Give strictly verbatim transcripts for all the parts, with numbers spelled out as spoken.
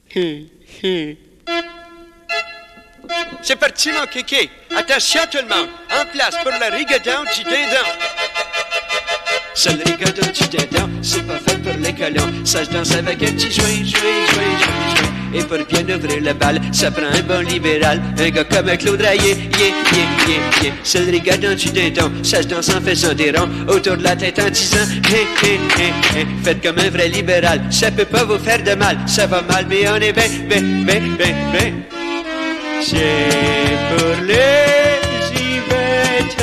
C'est parti, mon kéké. Attention, tout le monde. En place pour le rigodon du dindon. C'est le rigodon du dindon, c'est pas fait pour les colons. Ça se danse avec un petit joint, joint, joint, joint, joint. Et pour bien ouvrir le bal, ça prend un bon libéral. Un gars comme Claude Raillé, yeah, yeah, yeah, yeah. C'est le rigodon du dindon, ça se danse en faisant des ronds autour de la tête en disant hé, hé, hé, hé. Faites comme un vrai libéral, ça peut pas vous faire de mal. Ça va mal, mais on est ben, ben, ben, ben, ben. C'est pour les yvettes,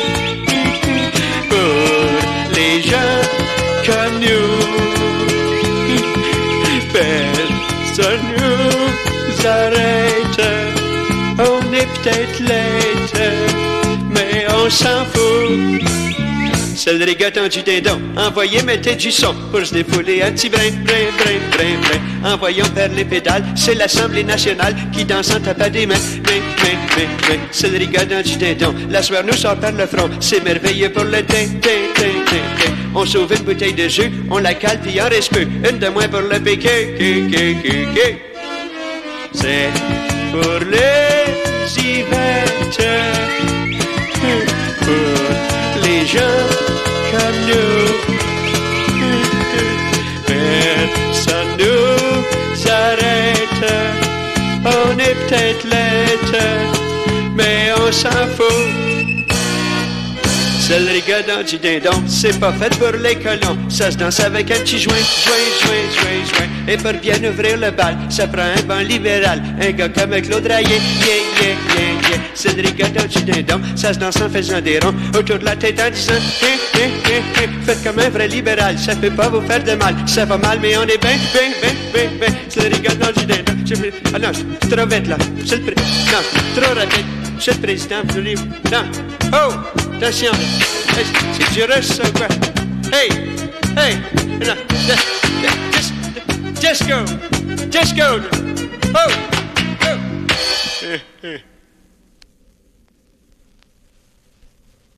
pour les gens comme nous. Personne nous arrête, on est peut-être late, mais on s'en fout. C'est le rigodon du dindon, envoyez mettez du son pour se défouler un petit brin, brin, brin, brin, brin. Envoyons vers les pédales, c'est l'Assemblée nationale qui danse en tapant des mains. Brin, brin, brin, brin. C'est le rigodon du dindon, la soirée nous sort par le front, c'est merveilleux pour le teint, teint, teint, teint, teint. On sauve une bouteille de jus, on la cale puis en reste peu, une de moins pour le péqué, ké, ké, ké, ké. C'est pour les yvettes, pour les gens comme nous. Personne nous arrête, on est peut-être late, mais on s'en fout. C'est le rigodon du dindon, c'est pas fait pour les colons. Ça se danse avec un petit joint, joint, joint, joint, joint. Et pour bien ouvrir le bal, ça prend un bon libéral. Un gars comme Claude Raillé, yeah, yeah, yeah, yeah. C'est le rigodon du dindon, ça se danse en faisant des ronds autour de la tête en disant hé, hé, hé, hé. Faites comme un vrai libéral, ça peut pas vous faire de mal. Ça va mal, mais on est ben, ben, ben, ben, ben. C'est le rigodon du dindon. Ah non, je suis trop bête là. C'est le pré... Non, trop rapide. Monsieur le Président, vous voulez... Non. Oh! Attention. C'est du russe, ça, quoi? Hey! Hey! Non. Just, just go! Just go! Oh! Oh!